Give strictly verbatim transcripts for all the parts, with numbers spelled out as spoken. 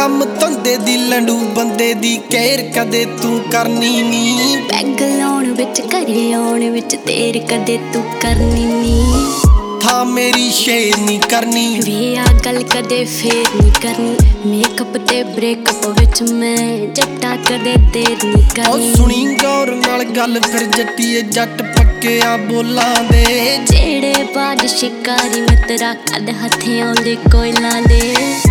ਕੰਮ ਧੰਦੇ ਦੀ ਲੰਡੂ ਬੰਦੇ ਦੀ ਕਹਿਰ ਕਦੇ ਤੂੰ ਕਰਨੀ ਨੀ। ਪੈਗ ਲਾਉਣ ਵਿੱਚ ਘਰੇ ਆਉਣ ਵਿੱਚ ਦੇਰ ਕਦੇ ਤੂੰ ਕਰਨੀ ਨੀ। ਥਾ ਮੇਰੀ ਸ਼ੇਰ ਨੀ ਕਰਨੀ ਵੇ ਆ ਗੱਲ ਕਦੇ ਫੇਰ ਨੀ ਕਰਨੀ। ਮੇਕਅਪ ਤੇ ਬ੍ਰੇਕਅਪ ਵਿੱਚ ਮੈਂ ਜੱਟਾ ਕਦੇ ਦੇਰ ਨੀ ਕਰਨੀ। ਉਹ ਸੁਣੀ ਗੌਰ ਨਾਲ ਗੱਲ ਫਿਰ ਜੱਟੀਏ ਜੱਟ ਪੱਕਿਆ ਬੋਲਾਂ ਦੇ। ਜਿਹੜੇ ਬਾਜ ਸ਼ਿਕਾਰੀ ਮਿੱਤਰਾ ਕਦ ਹੱਥੇ ਆਉਂਦੇ ਕੋਇਲਾਂ ਦੇ।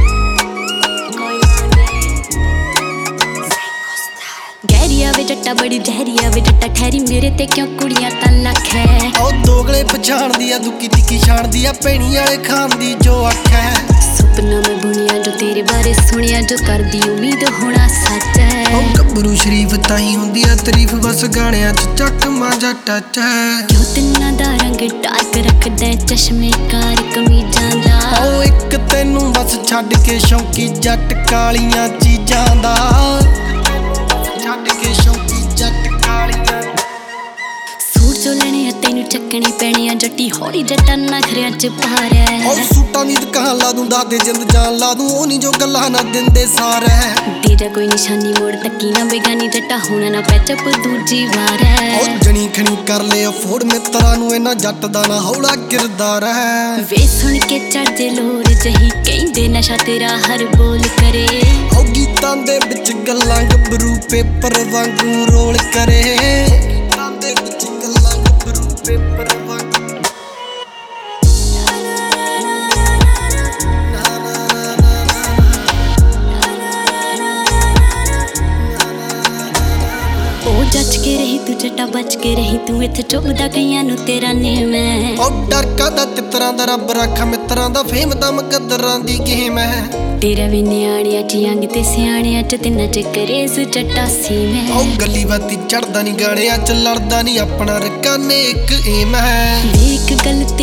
ਗਹਿਰੀਆ ਵੇ ਜੱਟਾ ਬੜੀ ਜ਼ਹਿਰੀਆ ਵੇ ਜੱਟਾ ਠਹਿਰੀ ਮੇਰੇ ਤੇ ਕਿਉਂ ਕੁੜੀਆਂ ਤਾਂ ਲੱਖ ਹੈ। ਉਹ ਦੋਗਲੇ ਪਛਾਣਦੀ ਆ ਦੁੱਕੀ ਤਿੱਕੀ ਛਾਣਦੀ ਆ ਭੈਣੀ ਵਾਲੇ ਖਾਨ ਦੀ ਜੋ ਅੱਖ ਹੈ। ਸੁਪਨਾ ਮੈਂ ਬੁਣਿਆ ਜੋ ਤੇਰੇ ਬਾਰੇ ਸੁਣਿਆ ਜੋ ਕਰਦੀ ਉਮੀਦ ਹੋਣਾ ਸੱਚ ਹੈ। ਉਹ ਗੱਭਰੂ ਸ਼ਰੀਫ ਤਾਂ ਹੀ ਹੁੰਦੀ ਆ ਤਾਰੀਫ ਬਸ ਗਾਣਿਆਂ ਚ ਚੱਕ ਮਾਂਜਾ ਟੱਚ ਹੈ। ਕਿਉਂ ਤਿੰਨਾਂ ਦਾ ਰੰਗ ਡਾਰਕ ਰੱਖਦਾ ਚਸ਼ਮੇ ਕਾਰ ਕਮੀਜ਼ਾਂ ਦਾ। ਉਹ ਇੱਕ ਤੈਨੂੰ ਬਸ ਛੱਡ ਕੇ ਸ਼ੌਂਕੀ ਜੱਟ ਕਾਲੀਆਂ ਚੀਜ਼ਾਂ ਦਾ। ਛੱਡ ਕੇ ਸ਼ੌਂਕੀ ਜੱਟ ਕਾਲੀਆਂ ਸੂਟ ਜੋ ਲੈਣੇ ਆ ਤੈਨੂੰ ਚੱਕਣੇ ਪੈਣੇ ਆ ਜੱਟੀ ਹੌਲੀ ਜੱਟਾਂ ਨਖਰਿਆਂ ਚ ਪਾਰਿਆ। ਉਹ ਸੂਟਾਂ ਦੀ ਦੁਕਾਨ ਲਾ ਦੂੰ ਦਾਦੇ ਜਿੰਦ ਜਾਨ ਲਾ ਦੂੰ ਉਹ ਨੀ ਜੋ ਗੱਲਾਂ ਨਾ ਦਿੰਦੇ ਸਾਰੇ। ਤੇਰਾ ਕੋਈ ਨਿਸ਼ਾਨੀ ਮੋੜ ਤੱਕੀ ਨਾ ਬੇਗਾਨੀ ਜੱਟਾ ਹੋਣਾ ਨਾ ਪੈਚਪ ਦੂਜੀ ਵਾਰ ਹੈ। ਉਹ ਜਣੀ ਖਣੀ ਕਰ ਲੈ ਅਫੋਰਡ ਮਿੱਤਰਾਂ ਨੂੰ ਇਹਨਾਂ ਜੱਟ ਦਾ ਨਾ ਹੌਲਾ ਕਿਰਦਾਰ ਹੈ। ਵੇ ਸੁਣ ਕੇ ਚੜ੍ਹਦੇ ਲੋਰ ਜਹੀ ਕਹਿੰਦੇ ਨਸ਼ਾ ਤੇਰਾ ਹਰ ਬੋਲ ਕਰੇ। ਉਹ ਗੀਤਾਂ ਦੇ ਵਿੱਚ ਗੱਲਾਂ ਗੱਭਰੂ ਪੇਪਰ ਵਾਂਗੂ ਰੋਲ ਕਰੇ। ਗੀਤਾਂ ਦੇ ਵਿੱਚ ਗੱਲਾਂ ਗੱਭਰੂ ਪੇਪਰ ਵਾਂਗੂ ਉਹ ਜੱਜ ਕੇ ਰਹੀ ਤੂੰ ਜੱਟਾ ਬਚ ਕੇ ਰਹੀ ਤੂੰ ਇੱਥੇ ਚੁੱਭਦਾ ਕਈਆਂ ਨੂੰ ਤੇਰਾ ਨੇਮ ਹੈ। ਉਹ ਡਰ ਕਾਦਾ ਤਿੱਤਰਾਂ ਦਾ ਰੱਬ ਰੱਖਾ ਮਿੱਤਰਾਂ ਦਾ ਫੇਮ ਦਾ ਮੁਕੱਦਰਾਂ ਦੀ ਗੇਮ ਹੈ। ਤੇਰਾ ਵੀ ਨਿਆਣਿਆਂ ਚ ਯੰਗ ਤੇ ਸਿਆਣਿਆਂ ਚ ਤਿੰਨਾਂ ਚ ਕਰੇਜ਼ ਜੱਟਾ ਸੀਮ ਹੈ। ਉਹ ਗੱਲੀ ਬਾਤੀ ਚੜਦਾ ਨੀ ਗਾਣਿਆਂ ਚ ਲੜਦਾ ਨੀ ਆਪਣਾ ਰਕਾਨੇ ਇੱਕ ਏਮ ਹੈ। ਵੇ ਇੱਕ ਗੱਲ